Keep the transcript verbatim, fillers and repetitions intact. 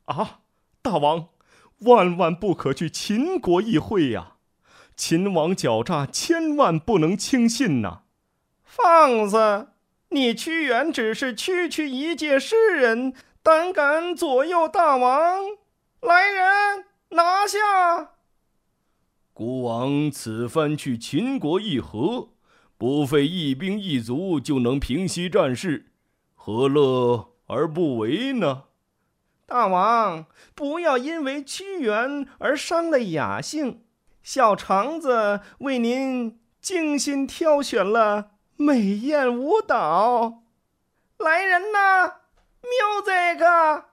啊，大王，万万不可去秦国议会呀！秦王狡诈，千万不能轻信呐！ 放肆！你屈原只是区区一介诗人，胆敢左右大王？来人，拿下！ 孤王此番去秦国议和，不费一兵一卒就能平息战事，何乐而不为呢？ 大王，不要因为屈原而伤了雅兴。小肠子为您精心挑选了美艳舞蹈，来人呐，music！